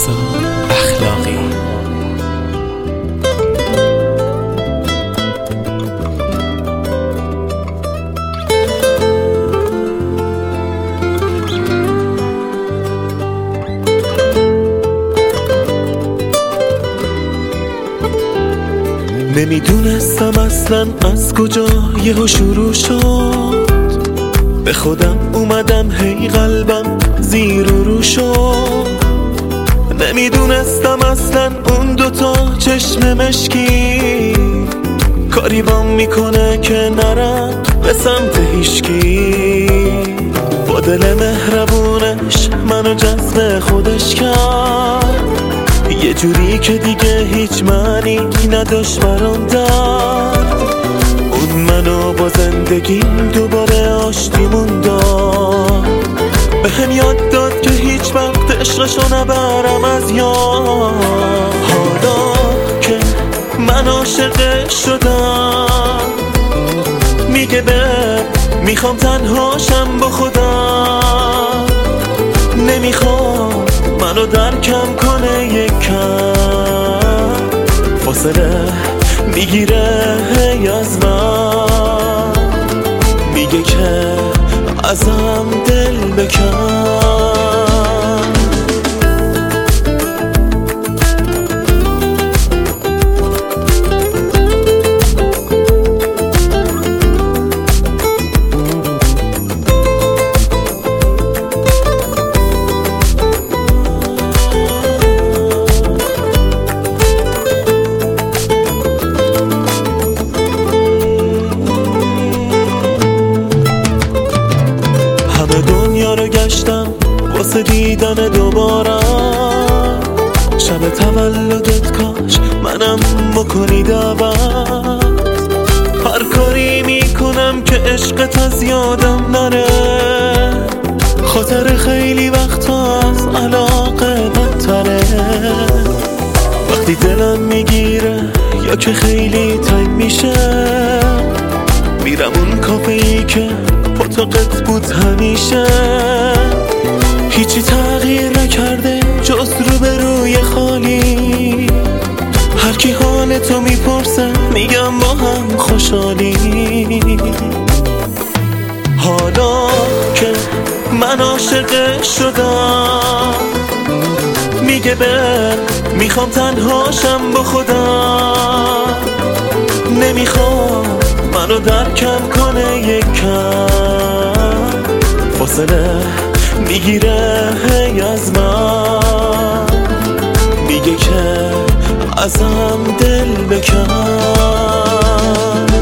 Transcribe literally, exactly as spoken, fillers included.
رضا اخلاقی. نمیدونستم اصلا از کجا یهو شروع شد، به خودم اومدم هی قلبم زیر و رو شد. نمیدونستم اصلا اون دوتا چشم مشکی کاری بام میکنه که نرم به سمت هیشکی. با دل مهربونش منو جذب خودش کرد، یه جوری که دیگه هیچ معنی نداشت برام درد. اون منو با زندگیم دوباره آشتیمون داد، به هم یاد داد که هیچ وقت عشقشو نبرم از یاد. حالا که من عاشقش شدم میگه به میخوام تنهاشم با خودم، نمیخوام منو درکم کنه یکم، فاصله میگیره هی از من، میگه که ازم دل بکن. دنیا رو گشتم واسه دیدن دوبارم، شب تولدت کاش منم بکنی دعوت. هر کاری میکنم که عشقت از یادم نره، خاطر خیلی وقتا از علاقه بدتره. وقتی دلم میگیره یا که خیلی تنگ میشه، میرم اون کافه‌ای که پاتوقت بود همیشه. هیچی تغییر نکرده جز رو به روی خالی، هر کی حال تو میپرسه میگم با هم خوشحالی. حالا که من عاشقش شدم میگه به میخوام تنهاشم با خودم، نمیخوام منو درکم کنه یکم، فاصله میگیره هی از من، میگه که ازم دل بکن.